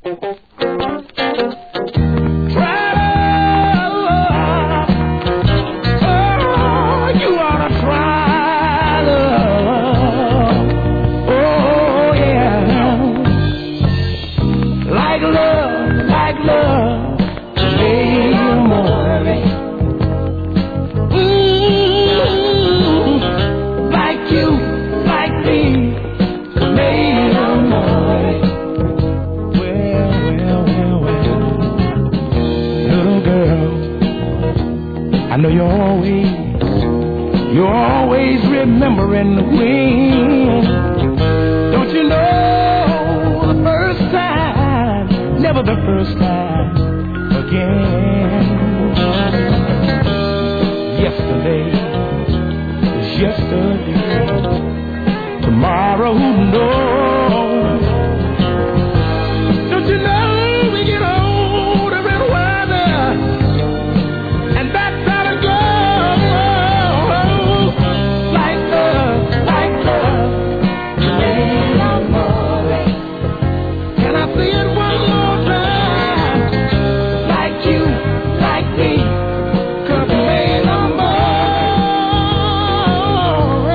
I know you're always remembering when. Don't you know the first time, never the first time again. Yesterday is yesterday. Tomorrow, who knows? Don't you know we get older and wiser, and that's how to go. Like love, hey, amore. Can I say it one more time? Like you, like me, 'cause hey, amore.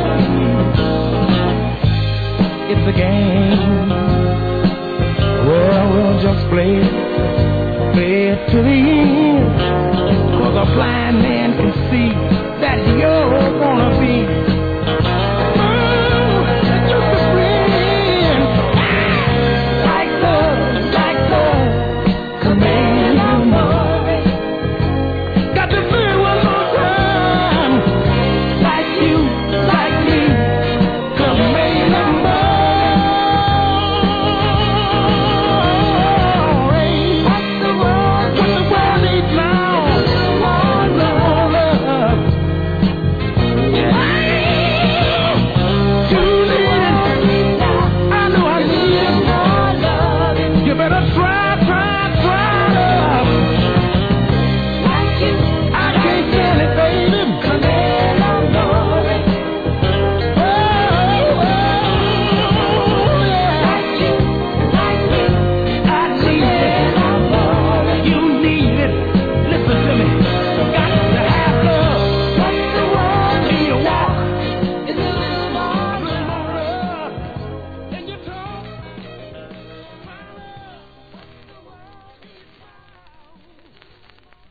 It's a game. Well, we'll just play it.